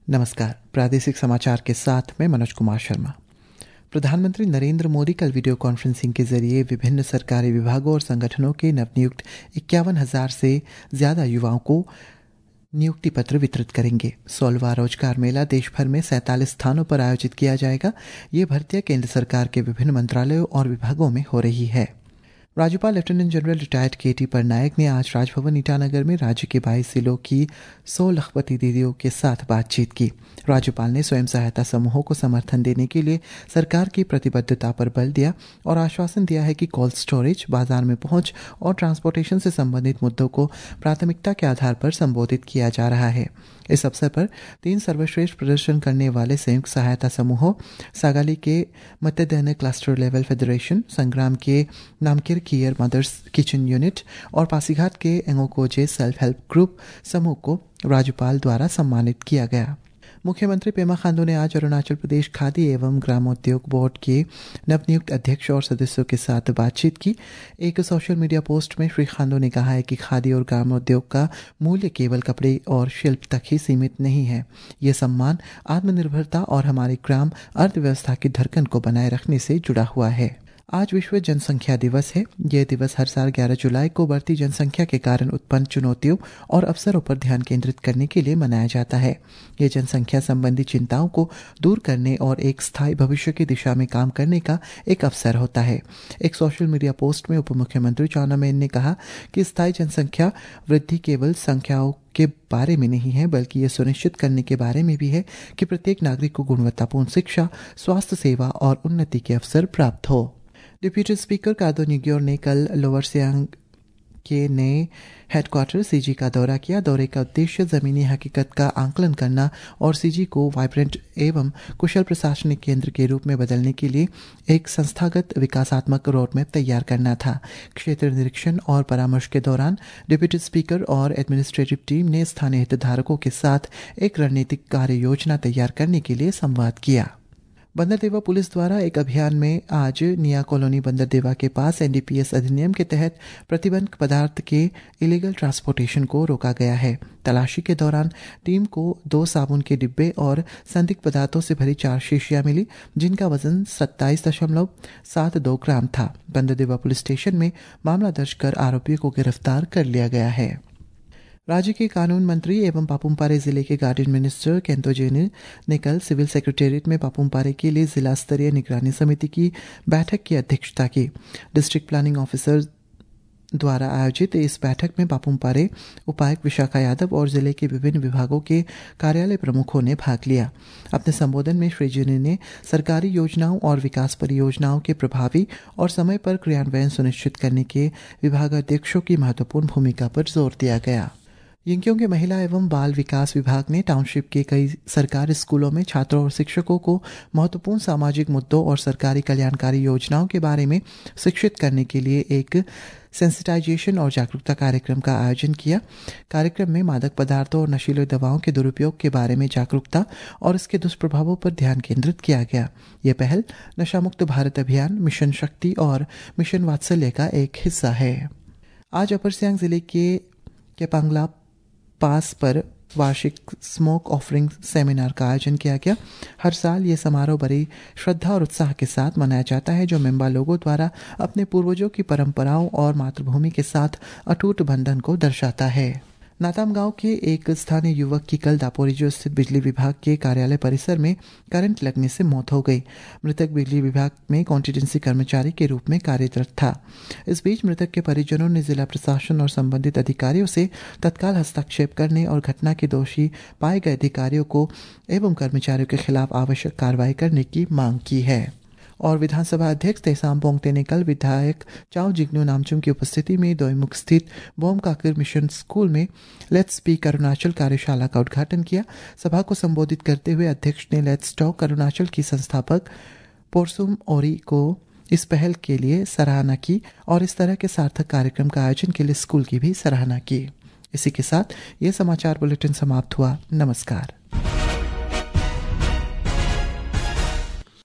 नमस्कार। प्रादेशिक समाचार के साथ मैं मनोज कुमार शर्मा। प्रधानमंत्री नरेंद्र मोदी कल वीडियो कॉन्फ्रेंसिंग के जरिए विभिन्न सरकारी विभागों और संगठनों के नवनियुक्त 51,000 से ज्यादा युवाओं को नियुक्ति पत्र वितरित करेंगे। 16वां रोजगार मेला देश भर में 47 स्थानों पर आयोजित किया जाएगा। ये भर्तियां केंद्र सरकार के विभिन्न मंत्रालयों और विभागों में हो रही है। राज्यपाल lieutenant general retired KT Patnaik ने आज राजभवन ईटानगर में राज्य के 22 जिलों की 100 लखपति दीदियों के साथ बातचीत की। राज्यपाल ने स्वयं सहायता समूहों को समर्थन देने के लिए सरकार की प्रतिबद्धता पर बल दिया और आश्वासन दिया है कि कोल्ड स्टोरेज, बाजार में पहुंच और ट्रांसपोर्टेशन से संबंधित मुद्दों को प्राथमिकता के आधार पर संबोधित किया जा रहा है। इस अवसर पर 3 सर्वश्रेष्ठ प्रदर्शन करने वाले संयुक्त सहायता समूहों, सागाली के मतदेय क्लस्टर लेवल फेडरेशन, संग्राम के नामकिर कियर मदर्स किचन यूनिट और पासीघाट के एंगोकोजे सेल्फ हेल्प ग्रुप समूह को राज्यपाल द्वारा सम्मानित किया गया। मुख्यमंत्री पेमा खांडू ने आज अरुणाचल प्रदेश खादी एवं ग्रामोद्योग बोर्ड के नवनियुक्त अध्यक्ष और सदस्यों के साथ बातचीत की। एक सोशल मीडिया पोस्ट में श्री खांडू ने कहा है कि खादी और ग्रामोद्योग का मूल्य केवल कपड़े और शिल्प तक ही सीमित नहीं है। ये सम्मान आत्मनिर्भरता और हमारी ग्राम अर्थव्यवस्था की धड़कन को बनाए रखने से जुड़ा हुआ है। आज विश्व जनसंख्या दिवस है। यह दिवस हर साल 11 जुलाई को बढ़ती जनसंख्या के कारण उत्पन्न चुनौतियों और अवसरों पर ध्यान केंद्रित करने के लिए मनाया जाता है। यह जनसंख्या संबंधी चिंताओं को दूर करने और एक स्थायी भविष्य की दिशा में काम करने का एक अवसर होता है। एक सोशल मीडिया पोस्ट में उप मुख्यमंत्री चाउना मेन ने कहा कि स्थायी जनसंख्या वृद्धि केवल संख्याओं के बारे में नहीं है, बल्कि ये सुनिश्चित करने के बारे में भी है कि प्रत्येक नागरिक को गुणवत्तापूर्ण शिक्षा, स्वास्थ्य सेवा और उन्नति के अवसर प्राप्त हो। डिप्यूटी स्पीकर कादो निग्योर ने कल लोअर सियांग के नए हेडक्वार्टर सीजी का दौरा किया। दौरे का उद्देश्य जमीनी हकीकत का आंकलन करना और सीजी को वाइब्रेंट एवं कुशल प्रशासनिक केंद्र के रूप में बदलने के लिए एक संस्थागत विकासात्मक रोडमैप तैयार करना था। क्षेत्र निरीक्षण और परामर्श के दौरान डिप्यूटी स्पीकर और एडमिनिस्ट्रेटिव टीम ने स्थानीय हितधारकों के साथ एक रणनीतिक कार्य योजना तैयार करने के लिए संवाद किया। बंदरदेवा पुलिस द्वारा एक अभियान में आज निया कॉलोनी बंदरदेवा के पास एनडीपीएस अधिनियम के तहत प्रतिबंध पदार्थ के इलीगल ट्रांसपोर्टेशन को रोका गया है। तलाशी के दौरान टीम को 2 साबुन के डिब्बे और संदिग्ध पदार्थों से भरी 4 शीशियां मिली, जिनका वजन 27.72 ग्राम था। बंदरदेवा पुलिस स्टेशन में मामला दर्ज कर आरोपियों को गिरफ्तार कर लिया गया है। राज्य के कानून मंत्री एवं पापुमपारे जिले के गार्डियन मिनिस्टर केंतो जेनी ने कल सिविल सेक्रेटेरिएट में पापुमपारे के लिए जिला स्तरीय निगरानी समिति की बैठक की अध्यक्षता की। डिस्ट्रिक्ट प्लानिंग ऑफिसर द्वारा आयोजित इस बैठक में पापुमपारे उपायुक्त विशाखा यादव और जिले के विभिन्न विभागों के कार्यालय प्रमुखों ने भाग लिया। अपने संबोधन में श्री जेनी ने सरकारी योजनाओं और विकास परियोजनाओं के प्रभावी और समय पर क्रियान्वयन सुनिश्चित करने के विभागाध्यक्षों की महत्वपूर्ण भूमिका पर जोर दिया गया। यिंकियों के महिला एवं बाल विकास विभाग ने टाउनशिप के कई सरकारी स्कूलों में छात्रों और शिक्षकों को महत्वपूर्ण सामाजिक मुद्दों और सरकारी कल्याणकारी योजनाओं के बारे में शिक्षित करने के लिए एक सेंसिटाइजेशन और जागरूकता कार्यक्रम का आयोजन किया। कार्यक्रम में मादक पदार्थों और नशीली दवाओं के दुरुपयोग के बारे में जागरूकता और इसके दुष्प्रभावों पर ध्यान केंद्रित किया गया। यह पहल नशा मुक्त भारत अभियान, मिशन शक्ति और मिशन वात्सल्य का एक हिस्सा है। आज अपर सियांग जिले के पांगला पास पर वार्षिक स्मोक ऑफरिंग सेमिनार का आयोजन किया गया। हर साल ये समारोह बड़ी श्रद्धा और उत्साह के साथ मनाया जाता है, जो मेंबा लोगों द्वारा अपने पूर्वजों की परंपराओं और मातृभूमि के साथ अटूट बंधन को दर्शाता है। नाताम गांव के एक स्थानीय युवक की कल दापोरिजो स्थित बिजली विभाग के कार्यालय परिसर में करंट लगने से मौत हो गई। मृतक बिजली विभाग में कॉन्टीजेंसी कर्मचारी के रूप में कार्यरत था। इस बीच मृतक के परिजनों ने जिला प्रशासन और संबंधित अधिकारियों से तत्काल हस्तक्षेप करने और घटना के दोषी पाए गए अधिकारियों को एवं कर्मचारियों के खिलाफ आवश्यक कार्रवाई करने की मांग की है। और विधानसभा अध्यक्ष तेसाम पोंगते ने कल विधायक चाओ जिग्नो नामचुम की उपस्थिति में दोईमुख स्थित बोम काकर मिशन स्कूल में लेट्स स्पीक अरुणाचल कार्यशाला का उद्घाटन किया। सभा को संबोधित करते हुए अध्यक्ष ने लेट्स टॉक अरुणाचल की संस्थापक पोरसुम ओरी को इस पहल के लिए सराहना की और इस तरह के सार्थक कार्यक्रम का आयोजन के लिए स्कूल की भी सराहना की। इसी के साथ ये समाचार बुलेटिन समाप्त हुआ। नमस्कार।